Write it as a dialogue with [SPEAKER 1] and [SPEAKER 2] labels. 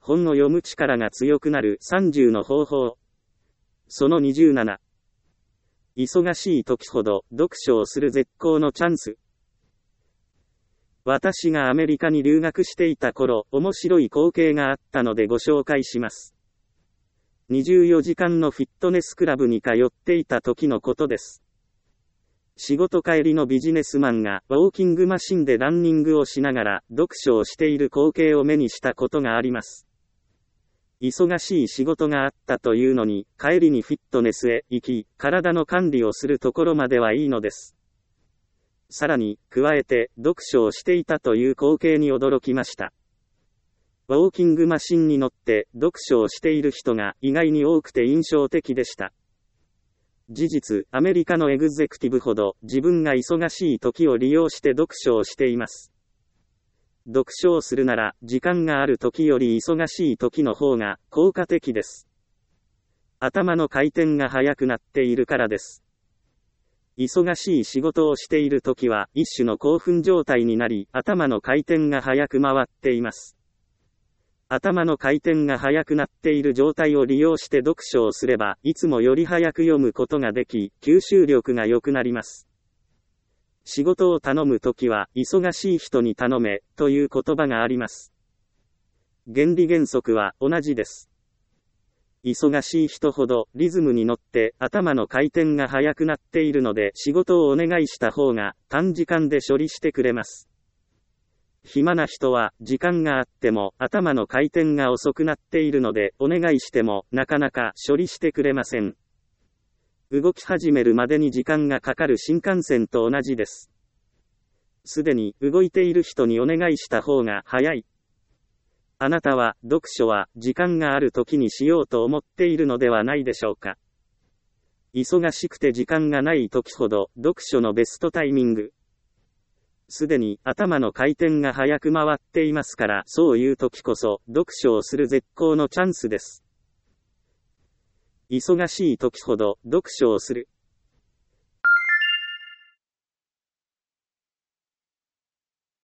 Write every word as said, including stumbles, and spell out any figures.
[SPEAKER 1] 本を読む力が強くなるさんじゅうの方法。そのにじゅうなな。忙しい時ほど読書をする絶好のチャンス。私がアメリカに留学していた頃、面白い光景があったのでご紹介します。にじゅうよじかんのフィットネスクラブに通っていた時のことです。仕事帰りのビジネスマンがウォーキングマシンでランニングをしながら読書をしている光景を目にしたことがあります。忙しい仕事があったというのに、帰りにフィットネスへ行き、体の管理をするところまではいいのです。さらに、加えて、読書をしていたという光景に驚きました。ウォーキングマシンに乗って読書をしている人が意外に多くて印象的でした。事実、アメリカのエグゼクティブほど自分が忙しい時を利用して読書をしています。読書をするなら時間がある時より忙しい時の方が効果的です。頭の回転が速くなっているからです。忙しい仕事をしている時は一種の興奮状態になり、頭の回転が速く回っています。頭の回転が速くなっている状態を利用して読書をすれば、いつもより早く読むことができ、吸収力が良くなります。仕事を頼むときは、忙しい人に頼め、という言葉があります。原理原則は同じです。忙しい人ほどリズムに乗って頭の回転が速くなっているので、仕事をお願いした方が短時間で処理してくれます。暇な人は時間があっても頭の回転が遅くなっているので、お願いしてもなかなか処理してくれません。動き始めるまでに時間がかかる新幹線と同じです。すでに動いている人にお願いした方が早い。あなたは読書は時間がある時にしようと思っているのではないでしょうか。忙しくて時間がない時ほど読書のベストタイミング。すでに頭の回転が早く回っていますから、そういう時こそ読書をする絶好のチャンスです。忙しい時ほど読書をする。